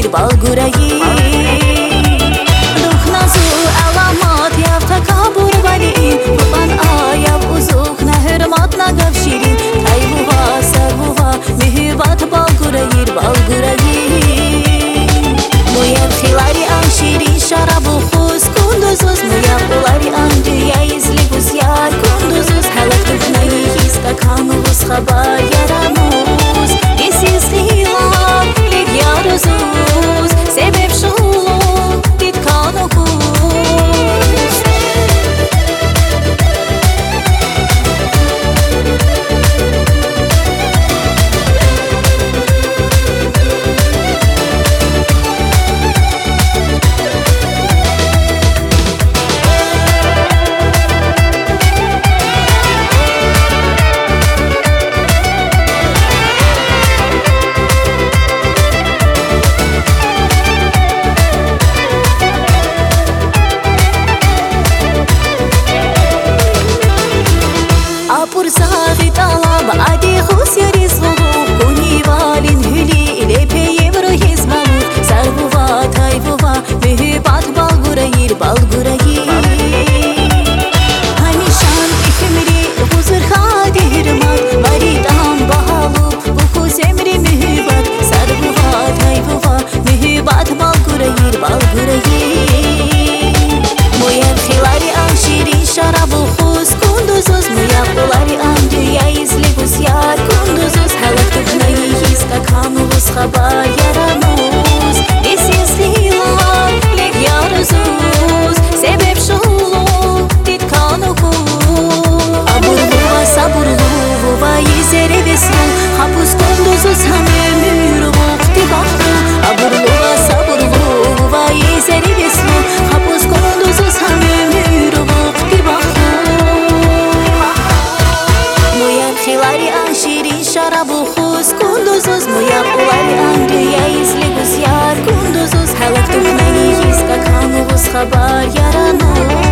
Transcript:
بالگورایی دخنازو علامات یاب تکابر ولی این بقان آیاب ازوک نهرمات نگف شیرین تایبوها سربوها مهبات بالگورایی مویم خیلاری آن شیرین شراب و خوز کندوزوز مویم بولاری آن dünya izli بسیار کندوزوز حلق دخنایی هیستا کانوز خبر yaramuz Desiz hilal lek yaruzuz Sebep şulu dit kanokuz Пурсахи талаб ади хус яризлугу Куни валин хюли лепеем рухизмалу Сарбува тайбува мехибат балгурayir Хамишан ихмри хузур хади хирмат Варидам бахалу бухуз эмри мехибат Сарбува тайбува мехибат балгурayir Моем хилари ан ширин шарабу хуз kunduzuz Moya bolari an dünya izli buziyar kunduzuz Halak tıknayı hiska kanuvuz Habar yaramuz Desiz hilal lek yaruzuz Sebep şulu dit kanukuz Aburluva saburluva yizere veslu Hapuz kunduzuz ham ömür vakti baktı Aburluva saburluva yizere veslu Hapuz kunduzuz ham ömür vakti baktı Хилари ан ширин шарабу хуз кундузуз Моя булари ан dünya izli buziyar kunduzuz Halak tuhnayi hiska kanuvuz Habar yaranuz